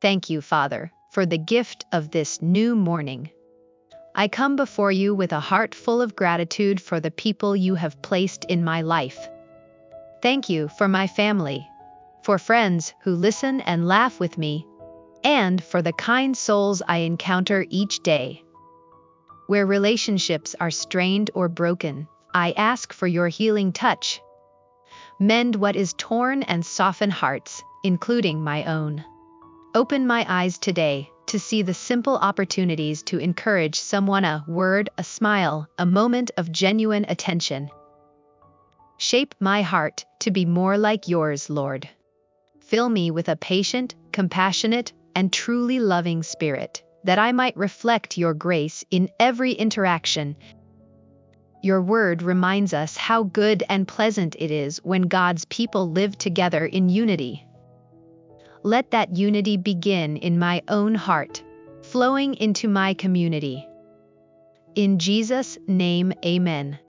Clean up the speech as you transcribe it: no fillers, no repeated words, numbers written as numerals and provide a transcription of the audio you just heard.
Thank you, Father, for the gift of this new morning. I come before you with a heart full of gratitude for the people you have placed in my life. Thank you for my family, for friends who listen and laugh with me, and for the kind souls I encounter each day. Where relationships are strained or broken, I ask for your healing touch. Mend what is torn and soften hearts, including my own. Open my eyes today to see the simple opportunities to encourage someone, a word, a smile, a moment of genuine attention. Shape my heart to be more like yours, Lord. Fill me with a patient, compassionate, and truly loving spirit, that I might reflect your grace in every interaction. Your word reminds us how good and pleasant it is when God's people live together in unity. Let that unity begin in my own heart, flowing into my community. In Jesus' name, amen.